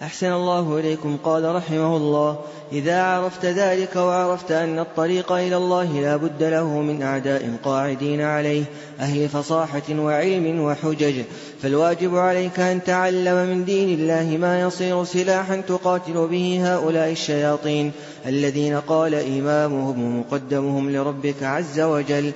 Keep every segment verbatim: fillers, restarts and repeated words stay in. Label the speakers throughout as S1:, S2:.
S1: أحسن الله إليكم. قال رحمه الله: إذا عرفت ذلك وعرفت أن الطريق إلى الله لا بد له من أعداء قاعدين عليه أهل فصاحة وعلم وحجج، فالواجب عليك أن تعلم من دين الله ما يصير سلاحا تقاتل به هؤلاء الشياطين الذين قال إمامهم ومقدمهم لربك عز وجل: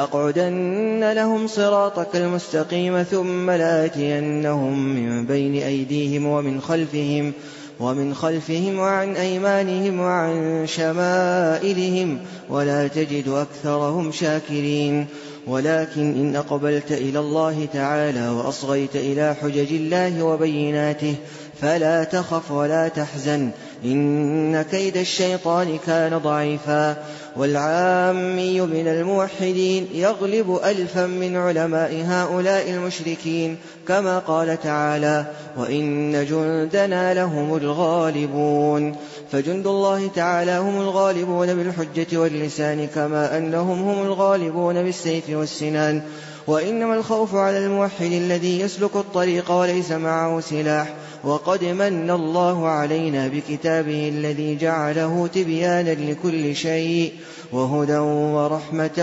S1: لأقعدن لهم صراطك المستقيم ثم لآتينهم من بين أيديهم ومن خلفهم ومن خلفهم وعن أيمانهم وعن شمائلهم ولا تجد أكثرهم شاكرين. ولكن إن أقبلت إلى الله تعالى وأصغيت إلى حجج الله وبيناته فلا تخف ولا تحزن، إن كيد الشيطان كان ضعيفا. والعامي من الموحدين يغلب ألفا من علماء هؤلاء المشركين، كما قال تعالى: وإن جندنا لهم الغالبون. فجند الله تعالى هم الغالبون بالحجة واللسان، كما أنهم هم الغالبون بالسيف والسنان. وإنما الخوف على الموحد الذي يسلك الطريق وليس معه سلاح. وقد من الله علينا بكتابه الذي جعله تبيانا لكل شيء وهدى ورحمة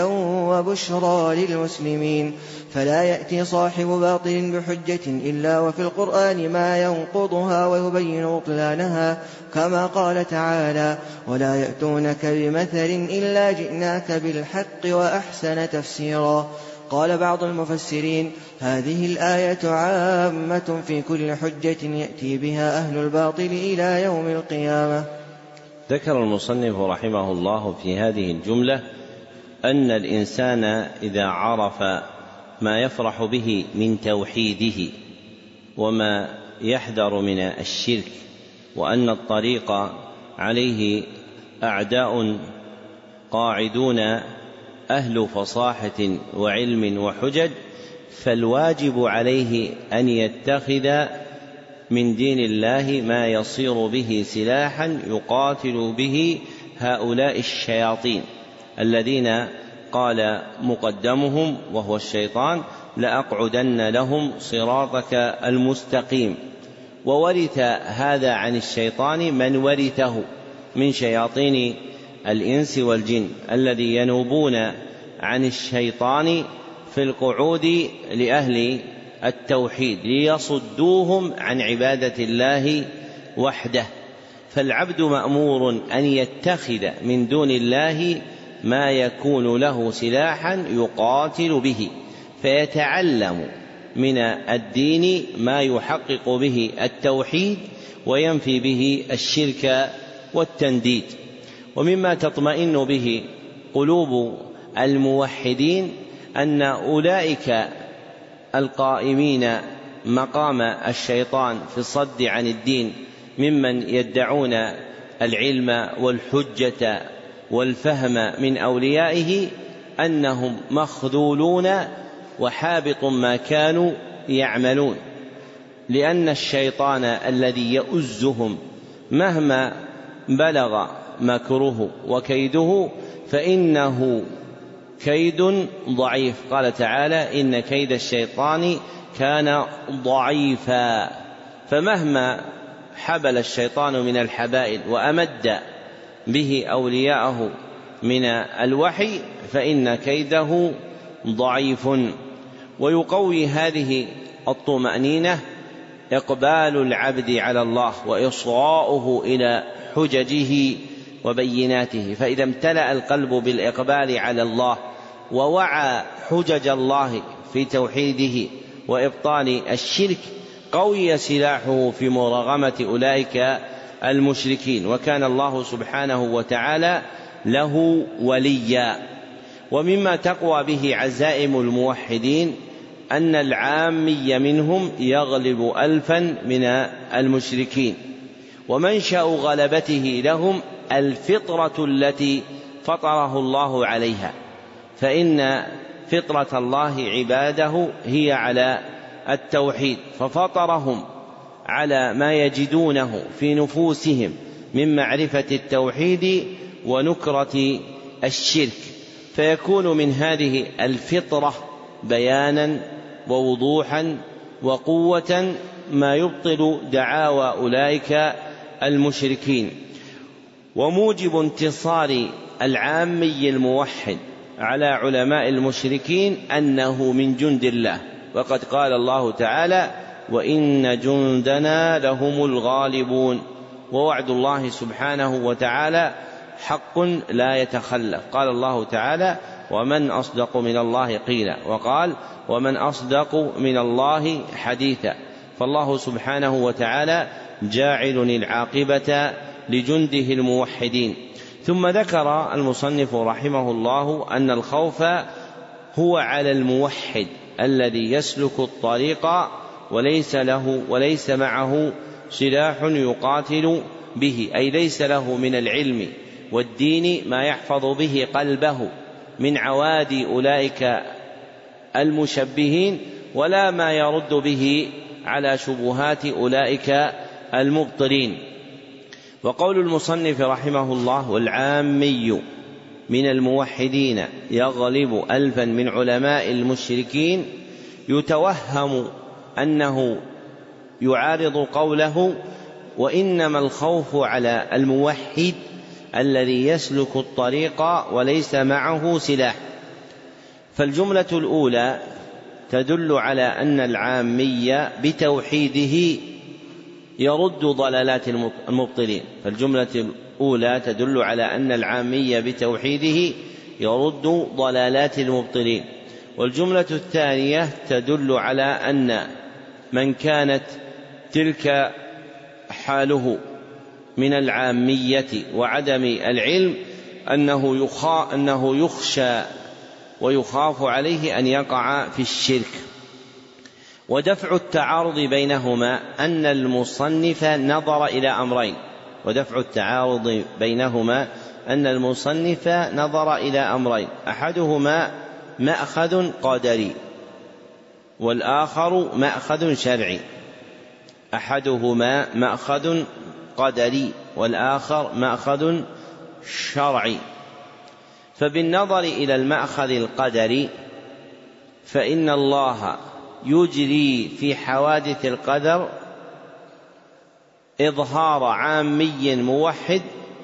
S1: وبشرى للمسلمين، فلا يأتي صاحب باطل بحجة إلا وفي القرآن ما ينقضها ويبين بطلانها، كما قال تعالى: ولا يأتونك بمثل إلا جئناك بالحق وأحسن تفسيرا. قال بعض المفسرين: هذه الآية عامة في كل حجة يأتي بها أهل الباطل إلى يوم القيامة.
S2: ذكر المصنف رحمه الله في هذه الجملة أن الإنسان إذا عرف ما يفرح به من توحيده وما يحذر من الشرك، وأن الطريق عليه أعداء قاعدون أهل فصاحة وعلم وحجج، فالواجب عليه أن يتخذ من دين الله ما يصير به سلاحا يقاتل به هؤلاء الشياطين الذين قال مقدمهم وهو الشيطان: لأقعدن لهم صراطك المستقيم. وورث هذا عن الشيطان من ورثه من شياطين الإنس والجن الذي ينوبون عن الشيطان في القعود لأهل التوحيد ليصدوهم عن عبادة الله وحده. فالعبد مأمور أن يتخذ من دون الله ما يكون له سلاحا يقاتل به، فيتعلم من الدين ما يحقق به التوحيد وينفي به الشرك والتنديد. ومما تطمئن به قلوب الموحدين أن أولئك القائمين مقام الشيطان في الصد عن الدين ممن يدعون العلم والحجة والفهم من أوليائه أنهم مخذولون وحابط ما كانوا يعملون، لأن الشيطان الذي يؤزهم مهما بلغ مكره وكيده فإنه كيد ضعيف. قال تعالى: إن كيد الشيطان كان ضعيفا. فمهما حبل الشيطان من الحبائل وأمد به أولياءه من الوحي فإن كيده ضعيف. ويقوي هذه الطمأنينة إقبال العبد على الله وإصغاؤه إلى حججه وبيناته، فإذا امتلأ القلب بالإقبال على الله ووعى حجج الله في توحيده وإبطال الشرك قوي سلاحه في مرغمة أولئك المشركين، وكان الله سبحانه وتعالى له وليا. ومما تقوى به عزائم الموحدين أن العامي منهم يغلب ألفا من المشركين، ومنشأ غلبته لهم الفطرة التي فطره الله عليها، فإن فطرة الله عباده هي على التوحيد، ففطرهم على ما يجدونه في نفوسهم من معرفة التوحيد ونكرة الشرك، فيكون من هذه الفطرة بيانا ووضوحا وقوة ما يبطل دعاوى أولئك المشركين. وموجب انتصار العامي الموحد على علماء المشركين أنه من جند الله، وقد قال الله تعالى: وإن جندنا لهم الغالبون. ووعد الله سبحانه وتعالى حق لا يتخلف. قال الله تعالى: ومن أصدق من الله قيلا، وقال: ومن أصدق من الله حديثا. فالله سبحانه وتعالى جاعل العاقبة لجنده الموحدين. ثم ذكر المصنف رحمه الله أن الخوف هو على الموحد الذي يسلك الطريق وليس له وليس معه سلاح يقاتل به، أي ليس له من العلم والدين ما يحفظ به قلبه من عوادي أولئك المشبهين، ولا ما يرد به على شبهات أولئك المبطلين. وقول المصنف رحمه الله: والعامي من الموحدين يغلب ألفا من علماء المشركين، يتوهم أنه يعارض قوله: وإنما الخوف على الموحد الذي يسلك الطريق وليس معه سلاح. فالجملة الأولى تدل على أن العامي بتوحيده يرد ضلالات المبطلين. فالجملة الأولى تدل على أن العامي بتوحيده يرد ضلالات المبطلين. والجملة الثانية تدل على أن من كانت تلك حاله من العامية وعدم العلم أنه, أنه يخشى ويخاف عليه أن يقع في الشرك. ودفع التعارض بينهما أن المصنف نظر إلى أمرين ودفع التعارض بينهما أن المصنف نظر إلى أمرين أحدهما مأخذ قدري والآخر مأخذ شرعي. أحدهما مأخذ قدري والآخر مأخذ شرعي. فبالنظر إلى المأخذ القدري فإن الله يجري في حوادث القدر إظهار عامي موحد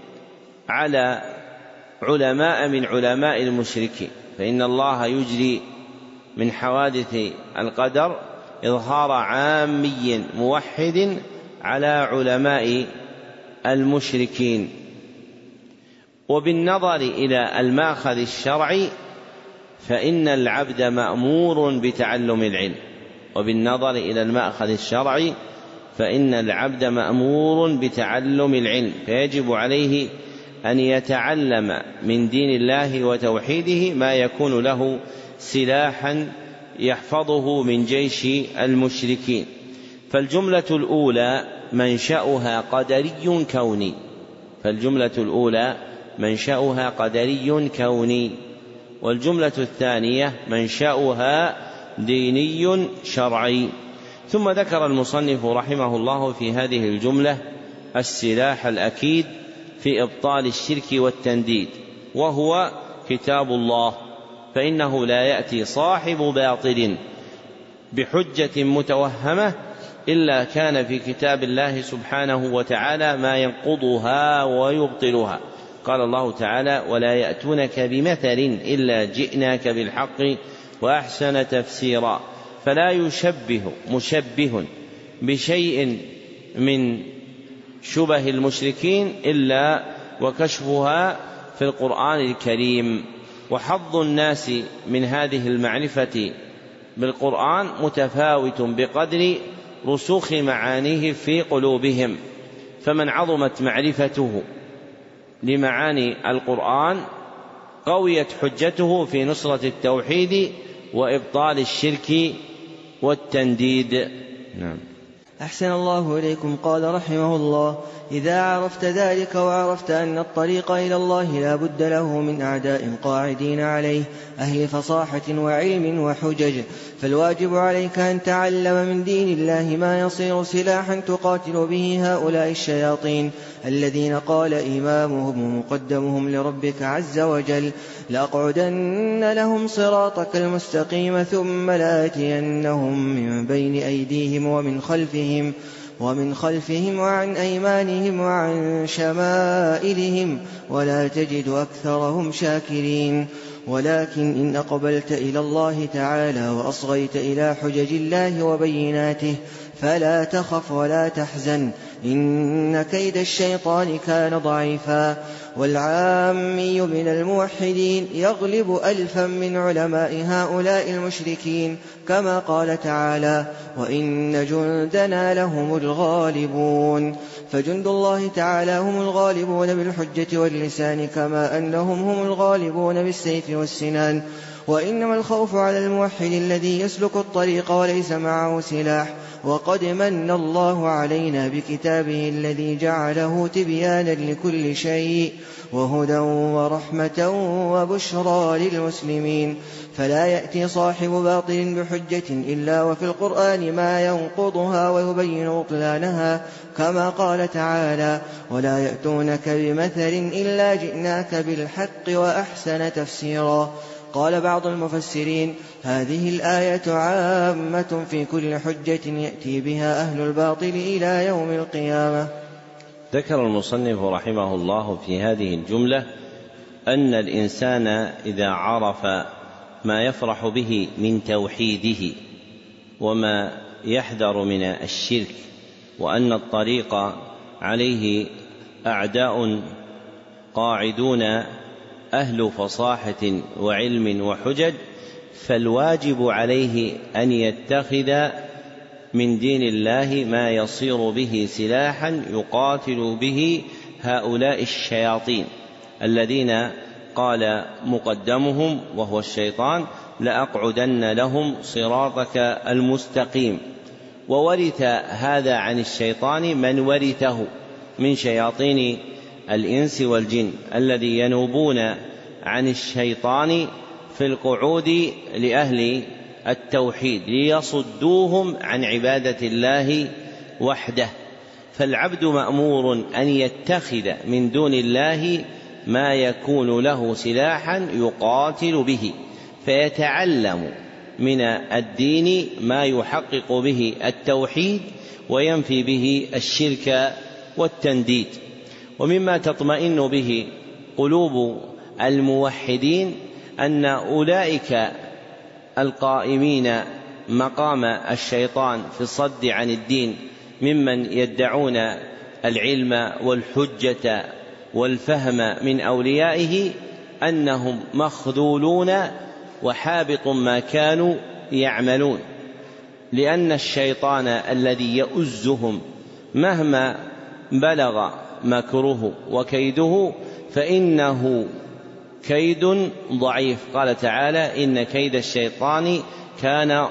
S2: على علماء من علماء المشركين. فإن الله يجري من حوادث القدر إظهار عامي موحد على علماء المشركين. وبالنظر إلى المأخذ الشرعي فإن العبد مأمور بتعلم العلم. وبالنظر إلى المأخذ الشرعي فإن العبد مأمور بتعلم العلم، فيجب عليه أن يتعلم من دين الله وتوحيده ما يكون له سلاحا يحفظه من جيش المشركين. فالجملة الأولى منشأها قدري كوني فالجملة الأولى منشأها قدري كوني والجملة الثانية منشأها ديني شرعي. ثم ذكر المصنف رحمه الله في هذه الجملة السلاح الأكيد في إبطال الشرك والتنديد، وهو كتاب الله، فإنه لا يأتي صاحب باطل بحجة متوهمة إلا كان في كتاب الله سبحانه وتعالى ما ينقضها ويبطلها. قال الله تعالى: ولا يأتونك بمثل إلا جئناك بالحق وأحسن تفسيرا. فلا يشبه مشبه بشيء من شبه المشركين إلا وكشفها في القرآن الكريم. وحظ الناس من هذه المعرفة بالقرآن متفاوت بقدر رسوخ معانيه في قلوبهم، فمن عظمت معرفته لمعاني القرآن قويت حجته في نصرة التوحيد وإبطال الشرك والتنديد. نعم.
S1: أحسن الله إليكم. قال رحمه الله: إذا عرفت ذلك وعرفت أن الطريق إلى الله لا بد له من أعداء قاعدين عليه أهل فصاحة وعلم وحجج، فالواجب عليك أن تعلم من دين الله ما يصير سلاحا تقاتل به هؤلاء الشياطين الذين قال إمامهم ومقدمهم لربك عز وجل: لأقعدن لهم صراطك المستقيم ثم لآتينهم من بين أيديهم ومن خلفهم خلفهم ومن خلفهم وعن أيمانهم وعن شمائلهم ولا تجد أكثرهم شاكرين. ولكن إن أقبلت إلى الله تعالى وأصغيت إلى حجج الله وبيناته فلا تخف ولا تحزن، إن كيد الشيطان كان ضعيفا. والعامي من الموحدين يغلب ألفا من علماء هؤلاء المشركين، كما قال تعالى: وإن جندنا لهم الغالبون. فجند الله تعالى هم الغالبون بالحجة واللسان، كما أنهم هم الغالبون بالسيف والسنان. وإنما الخوف على الموحد الذي يسلك الطريق وليس معه سلاح. وقد من الله علينا بكتابه الذي جعله تبيانا لكل شيء وهدى ورحمة وبشرى للمسلمين. فلا يأتي صاحب باطل بحجة إلا وفي القرآن ما ينقضها ويبين بطلانها، كما قال تعالى: ولا يأتونك بمثل إلا جئناك بالحق وأحسن تفسيرا. قال بعض المفسرين: هذه الآية عامة في كل حجة يأتي بها أهل الباطل إلى يوم القيامة.
S2: ذكر المصنف رحمه الله في هذه الجملة أن الإنسان إذا عرف ما يفرح به من توحيده وما يحذر من الشرك، وأن الطريق عليه أعداء قاعدون أهل فصاحة وعلم وحجج، فالواجب عليه أن يتخذ من دين الله ما يصير به سلاحا يقاتل به هؤلاء الشياطين الذين قال مقدمهم وهو الشيطان: لأقعدن لهم صراطك المستقيم. وورث هذا عن الشيطان من ورثه من شياطين الإنس والجن الذي ينوبون عن الشيطان في القعود لأهل التوحيد ليصدوهم عن عبادة الله وحده. فالعبد مأمور أن يتخذ من دون الله ما يكون له سلاحا يقاتل به، فيتعلم من الدين ما يحقق به التوحيد وينفي به الشرك والتنديد. ومما تطمئن به قلوب الموحدين أن أولئك القائمين مقام الشيطان في الصد عن الدين ممن يدعون العلم والحجة والفهم من أوليائه أنهم مخذولون وحابط ما كانوا يعملون، لأن الشيطان الذي يؤزهم مهما بلغ مكره وكيده فإنه كيد ضعيف. قال تعالى: إن كيد الشيطان كان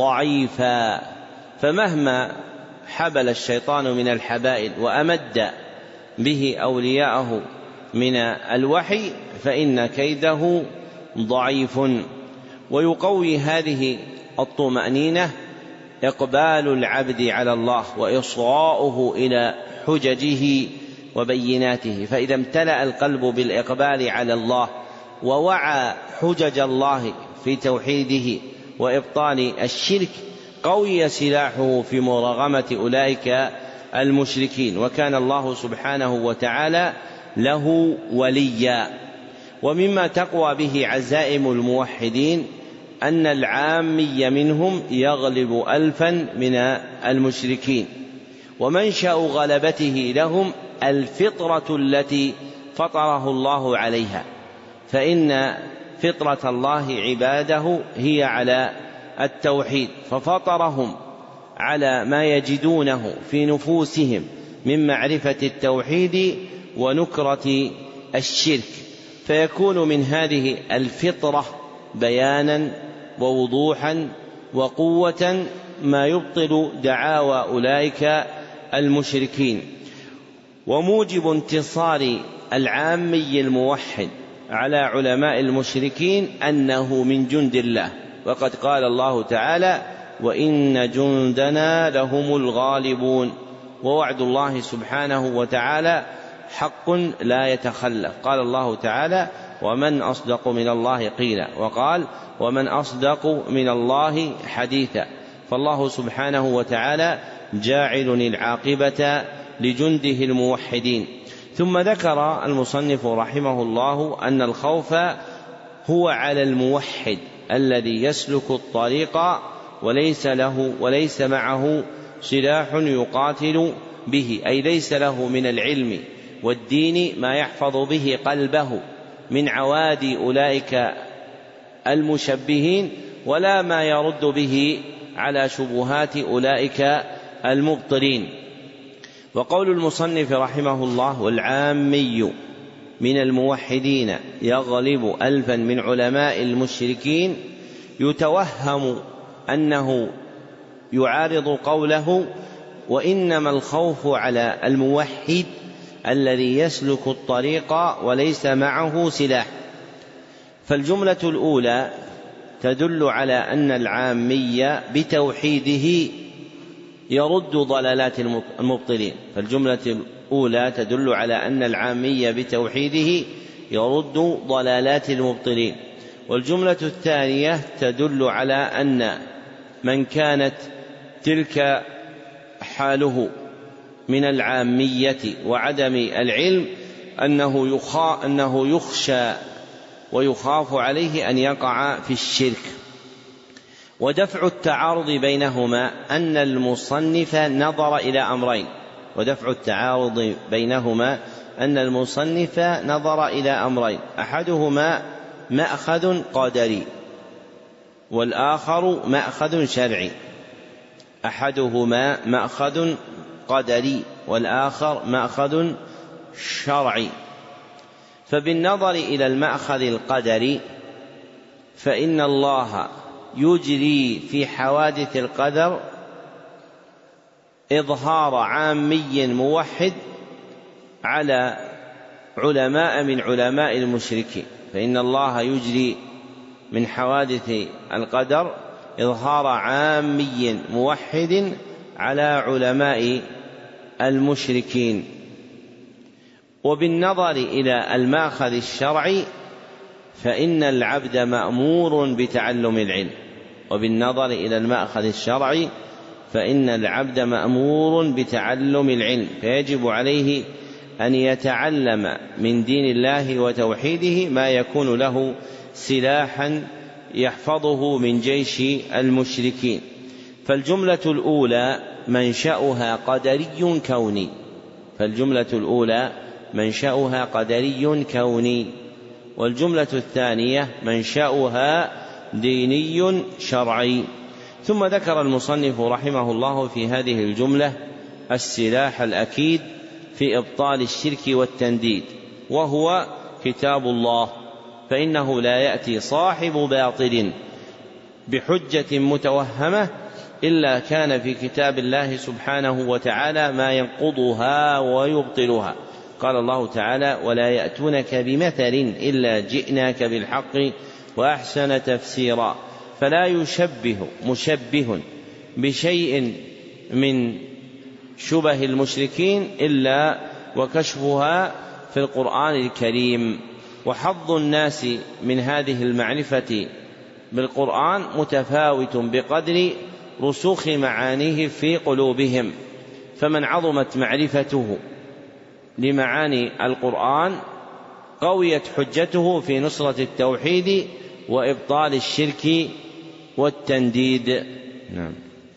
S2: ضعيفا. فمهما حبل الشيطان من الحبائل وأمد به أولياءه من الوحي فإن كيده ضعيف. ويقوي هذه الطمأنينة إقبال العبد على الله وإصغاؤه إلى حججه وبيناته. فإذا امتلأ القلب بالإقبال على الله ووعى حجج الله في توحيده وإبطال الشرك قوي سلاحه في مراغمة أولئك المشركين، وكان الله سبحانه وتعالى له وليا. ومما تقوى به عزائم الموحدين أن العامي منهم يغلب ألفا من المشركين، ومنشأ غلبته لهم الفطرة التي فطره الله عليها، فإن فطرة الله عباده هي على التوحيد، ففطرهم على ما يجدونه في نفوسهم من معرفة التوحيد ونكرة الشرك، فيكون من هذه الفطرة بيانا ووضوحا وقوة ما يبطل دعاوى أولئك المشركين. وموجب انتصار العامي الموحد على علماء المشركين أنه من جند الله، وقد قال الله تعالى: وإن جندنا لهم الغالبون. ووعد الله سبحانه وتعالى حق لا يتخلف. قال الله تعالى: ومن أصدق من الله قيلا، وقال: ومن أصدق من الله حديثا. فالله سبحانه وتعالى جاعل العاقبة لجنده الموحدين. ثم ذكر المصنف رحمه الله أن الخوف هو على الموحد الذي يسلك الطريق وليس له وليس معه سلاح يقاتل به، أي ليس له من العلم والدين ما يحفظ به قلبه من عوادي أولئك المشبهين، ولا ما يرد به على شبهات أولئك المبطلين. وقول المصنف رحمه الله: والعامي من الموحدين يغلب ألفا من علماء المشركين، يتوهم أنه يعارض قوله: وإنما الخوف على الموحد الذي يسلك الطريق وليس معه سلاح. فالجملة الأولى تدل على أن العامي بتوحيده يرد ضلالات المبطلين. فالجملة الأولى تدل على أن العامي بتوحيده يرد ضلالات المبطلين. والجملة الثانية تدل على أن من كانت تلك حاله من العامية وعدم العلم أنه, يخا أنه يخشى ويخاف عليه أن يقع في الشرك. ودفع التعارض بينهما أن المصنف نظر إلى أمرين ودفع التعارض بينهما أن المصنف نظر إلى أمرين أحدهما مأخذ قدري والآخر مأخذ شرعي. أحدهما مأخذ قدري والآخر مأخذ شرعي. فبالنظر إلى المأخذ القدري فإن الله يجري في حوادث القدر إظهار عامي موحد على علماء من علماء المشركين. فإن الله يجري من حوادث القدر إظهار عامي موحد على علماء المشركين. وبالنظر إلى المأخذ الشرعي فإن العبد مأمور بتعلم العلم. وبالنظر إلى المأخذ الشرعي فإن العبد مأمور بتعلم العلم، فيجب عليه أن يتعلم من دين الله وتوحيده ما يكون له سلاحا يحفظه من جيش المشركين. فالجملة الأولى منشأها قدري كوني فالجملة الأولى منشأها قدري كوني والجملة الثانية منشأها ديني شرعي. ثم ذكر المصنف رحمه الله في هذه الجملة السلاح الأكيد في إبطال الشرك والتنديد، وهو كتاب الله، فإنه لا يأتي صاحب باطل بحجة متوهمة إلا كان في كتاب الله سبحانه وتعالى ما ينقضها ويبطلها. قال الله تعالى: ولا يأتونك بمثل إلا جئناك بالحق وأحسن تفسيرا. فلا يشبه مشبه بشيء من شبه المشركين إلا وكشفها في القرآن الكريم. وحظ الناس من هذه المعرفة بالقرآن متفاوت بقدر رسوخ معانيه في قلوبهم، فمن عظمت معرفته لمعاني القرآن قويت حجته في نصرة التوحيد وإبطال الشرك والتنديد. نعم.